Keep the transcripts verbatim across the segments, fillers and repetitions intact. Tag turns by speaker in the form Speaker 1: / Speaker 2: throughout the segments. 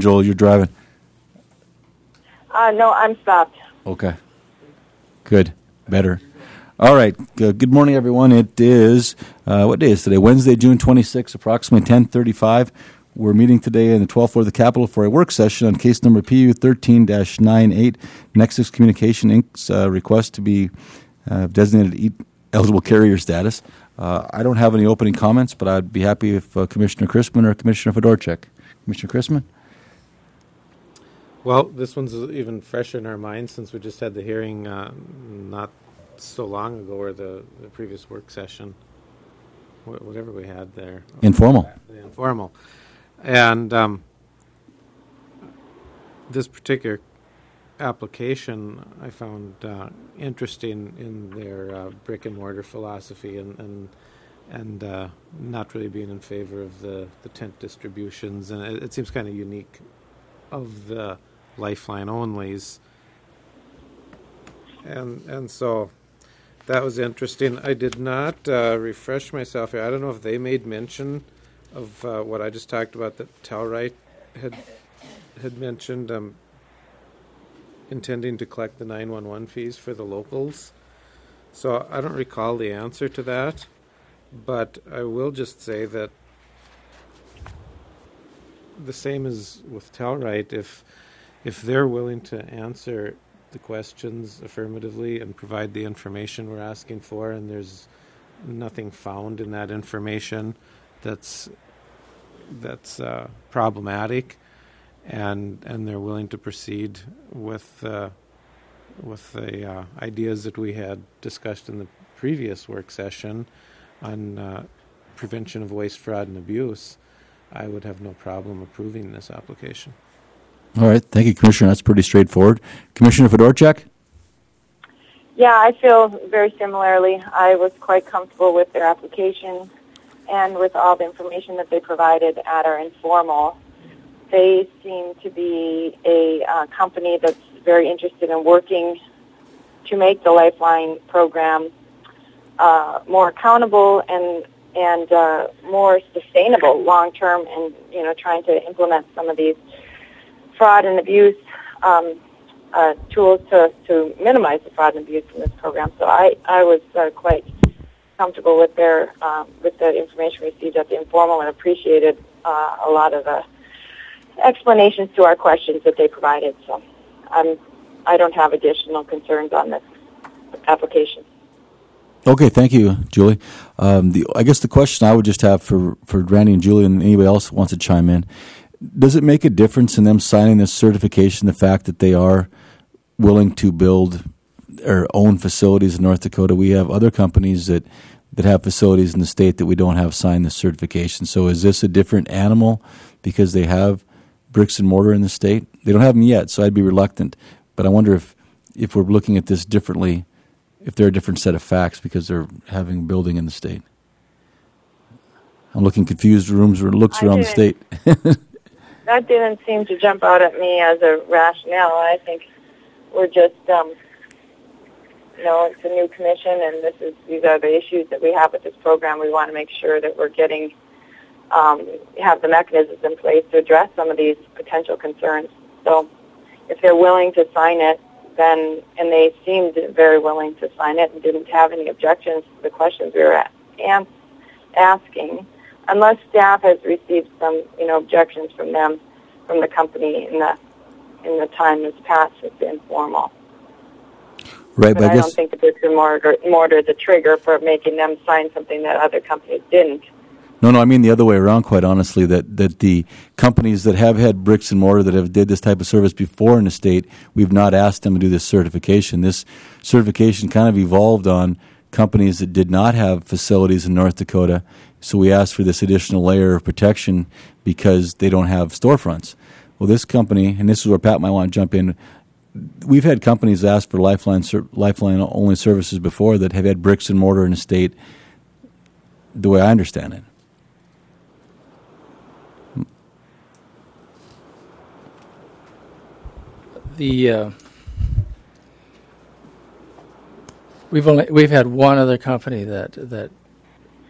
Speaker 1: Joel? You're driving.
Speaker 2: Uh, no, I'm stopped.
Speaker 1: Okay. Good. Better. All right. Good morning, everyone. It is, uh, what day is today? Wednesday, June twenty-sixth, approximately ten thirty-five. We're meeting today in the twelfth floor of the Capitol for a work session on case number P U thirteen dash ninety-eight, Nexus Communication Incorporated's uh, request to be uh, designated e- eligible carrier status. Uh, I don't have any opening comments, but I'd be happy if uh, Commissioner Chrisman or Commissioner Fedorchak. Commissioner Chrisman?
Speaker 3: Well, this one's even fresher in our minds since we just had the hearing uh, not so long ago, or the, the previous work session, wh- whatever we had there.
Speaker 1: Informal.
Speaker 3: The informal. And um, this particular application I found uh, interesting in their uh, brick and mortar philosophy, and and, and uh, not really being in favor of the, the tent distributions. And it, it seems kind of unique of the Lifeline onlys. And and so that was interesting. I did not uh, refresh myself here. I don't know if they made mention of uh, what I just talked about that Telrite had had mentioned, um, intending to collect the nine one one fees for the locals. So I don't recall the answer to that, but I will just say that the same as with Telrite, if if they're willing to answer the questions affirmatively and provide the information we're asking for, and there's nothing found in that information that's that's uh, problematic, and and they're willing to proceed with uh, with the uh, ideas that we had discussed in the previous work session on uh, prevention of waste, fraud, and abuse, I would have no problem approving this application.
Speaker 1: All right. Thank you, Commissioner. That's pretty straightforward. Commissioner Fedorchak?
Speaker 2: Yeah, I feel very similarly. I was quite comfortable with their application and with all the information that they provided at our informal. They seem to be a uh, company that's very interested in working to make the Lifeline program uh, more accountable and and uh, more sustainable long term, and you know, trying to implement some of these fraud and abuse um, uh, tools to, to minimize the fraud and abuse in this program. So I, I was uh, quite comfortable with their um, with the information received at the informal, and appreciated uh, a lot of the explanations to our questions that they provided. So I'm, I don't have additional concerns on this application.
Speaker 1: Okay, thank you, Julie. Um, the, I guess the question I would just have for, for Randy and Julie and anybody else who wants to chime in, does it make a difference in them signing this certification, the fact that they are willing to build their own facilities in North Dakota? We have other companies that, that have facilities in the state that we don't have signed this certification. So is this a different animal because they have bricks and mortar in the state? They don't have them yet, so I'd be reluctant. But I wonder if, if we're looking at this differently, if they're a different set of facts because they're having a building in the state. I'm looking confused rooms or looks
Speaker 2: I
Speaker 1: around the state.
Speaker 2: That didn't seem to jump out at me as a rationale. I think we're just, um, you know, it's a new commission, and this is these are the issues that we have with this program. We want to make sure that we're getting, um, have the mechanisms in place to address some of these potential concerns. So if they're willing to sign it, then, and they seemed very willing to sign it and didn't have any objections to the questions we were a- asking, unless staff has received some, you know, objections from them, from the company in the in the time that's passed with the informal.
Speaker 1: Right,
Speaker 2: but,
Speaker 1: but I,
Speaker 2: I
Speaker 1: guess
Speaker 2: don't think the bricks and mortar, mortar is a trigger for making them sign something that other companies didn't.
Speaker 1: No, no, I mean the other way around, quite honestly, that, that the companies that have had bricks and mortar that have did this type of service before in the state, we've not asked them to do this certification. This certification kind of evolved on companies that did not have facilities in North Dakota, so we asked for this additional layer of protection because they don't have storefronts. Well, this company, and this is where Pat might want to jump in, we've had companies ask for Lifeline Lifeline-only services before that have had bricks and mortar in the state, the way I understand it.
Speaker 4: The uh, we've only we've had one other company that that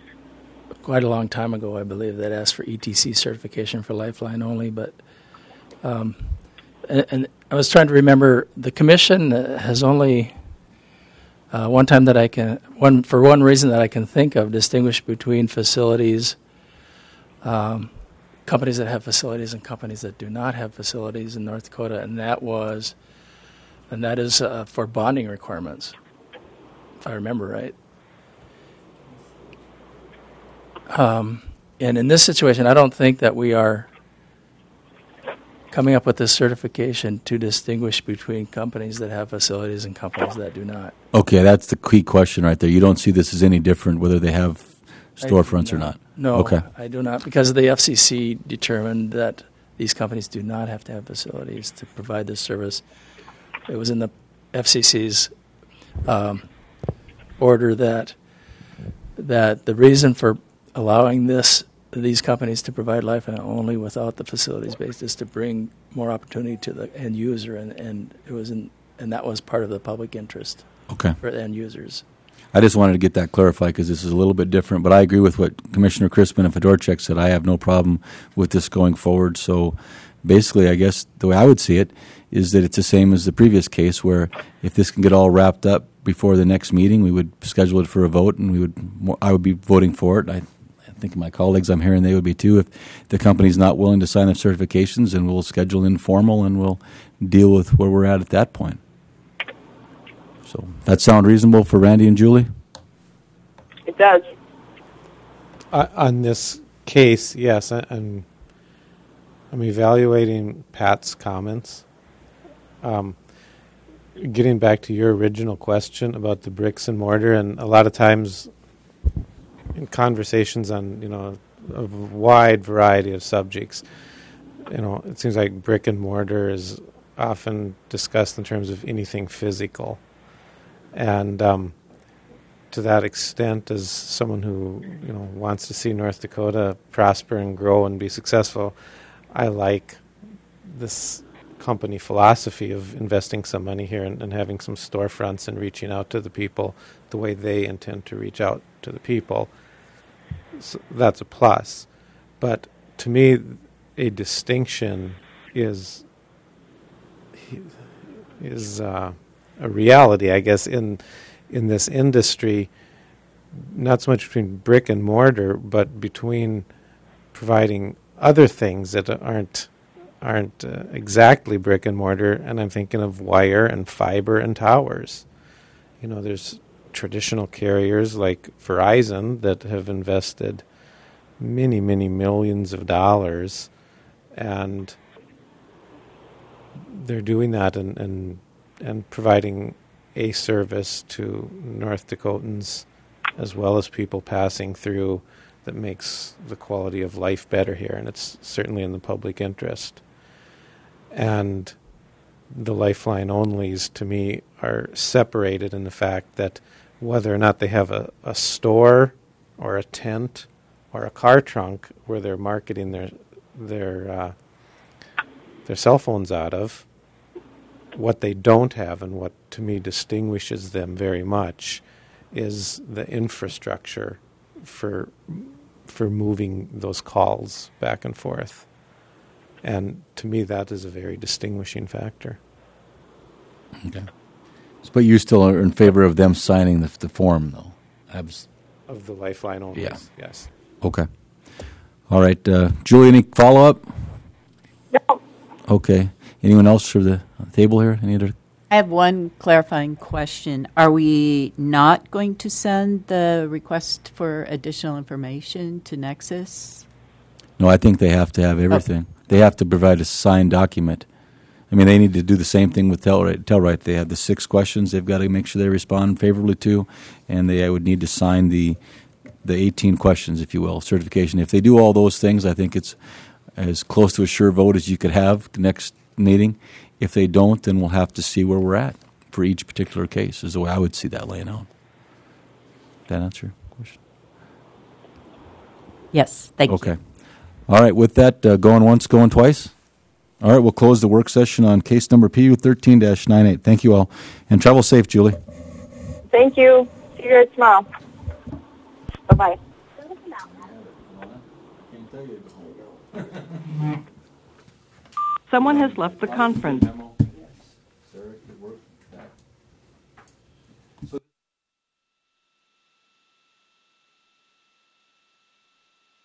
Speaker 4: quite a long time ago, I believe, that asked for E T C certification for Lifeline only, but Um, and, and I was trying to remember, the commission has only uh, one time that I can, one for one reason that I can think of, distinguished between facilities, um, companies that have facilities and companies that do not have facilities in North Dakota, and that was, and that is uh, for bonding requirements, if I remember right. Um, and in this situation, I don't think that we are coming up with this certification to distinguish between companies that have facilities and companies that do not.
Speaker 1: Okay, that's the key question right there. You don't see this as any different whether they have storefronts or not?
Speaker 4: No,
Speaker 1: okay.
Speaker 4: I do not, because the F C C determined that these companies do not have to have facilities to provide this service. It was in the F C C's um, order that that the reason for allowing this these companies to provide Lifeline only without the facilities based is to bring more opportunity to the end user, and, and it was in and that was part of the public interest.
Speaker 1: Okay.
Speaker 4: For the end users.
Speaker 1: I just wanted to get that clarified because this is a little bit different, but I agree with what Commissioner Crispin and Fedorchak said. I have no problem with this going forward. So basically, I guess the way I would see it is that it's the same as the previous case, where if this can get all wrapped up before the next meeting, we would schedule it for a vote, and we would I would be voting for it. I, I think my colleagues, I'm hearing they would be too, if the company's not willing to sign their certifications, and we'll schedule informal and we'll deal with where we're at at that point. So that sound reasonable for Randy and Julie?
Speaker 2: It does.
Speaker 3: Uh, on this case, yes, I, I'm I'm evaluating Pat's comments. Um, getting back to your original question about the bricks and mortar, and a lot of times in conversations on, you know, a wide variety of subjects, you know, it seems like brick and mortar is often discussed in terms of anything physical. And um, to that extent, as someone who, you know, wants to see North Dakota prosper and grow and be successful, I like this company philosophy of investing some money here and, and having some storefronts and reaching out to the people the way they intend to reach out to the people. So that's a plus. But to me, a distinction is is uh, a reality, I guess, in in this industry, not so much between brick and mortar, but between providing other things that aren't aren't uh, exactly brick and mortar, and I'm thinking of wire and fiber and towers. You know, there's traditional carriers like Verizon that have invested many, many millions of dollars, and they're doing that and and, and providing a service to North Dakotans as well as people passing through that makes the quality of life better here, and it's certainly in the public interest. And the Lifeline onlys, to me, are separated in the fact that whether or not they have a, a store or a tent or a car trunk where they're marketing their their uh, their cell phones out of, what they don't have and what to me distinguishes them very much is the infrastructure for for moving those calls back and forth. And to me, that is a very distinguishing factor.
Speaker 1: Okay. But you still are in favor of them signing the, the form, though? Abs-
Speaker 3: of the Lifeline only,
Speaker 1: yeah.
Speaker 3: Yes.
Speaker 1: Okay. All right. Uh, Julie, any follow-up?
Speaker 2: No.
Speaker 1: Okay. Anyone else for the table here? Any other?
Speaker 5: I have one clarifying question. Are we not going to send the request for additional information to Nexus?
Speaker 1: No, I think they have to have everything. Oh. They have to provide a signed document. I mean, they need to do the same thing with Telluride. Telluride. They have the six questions they've got to make sure they respond favorably to, and they would need to sign the the eighteen questions, if you will, certification. If they do all those things, I think it's as close to a sure vote as you could have the next meeting. If they don't, then we'll have to see where we're at for each particular case, is the way I would see that laying out. That answer your question?
Speaker 5: Yes, thank
Speaker 1: okay.
Speaker 5: you.
Speaker 1: Okay. All right, with that, uh, going once, going twice. All right, we'll close the work session on case number P U thirteen dash ninety-eight. Thank you all. And travel safe, Julie.
Speaker 2: Thank you. See you guys tomorrow. Bye-bye.
Speaker 6: Someone has left the conference.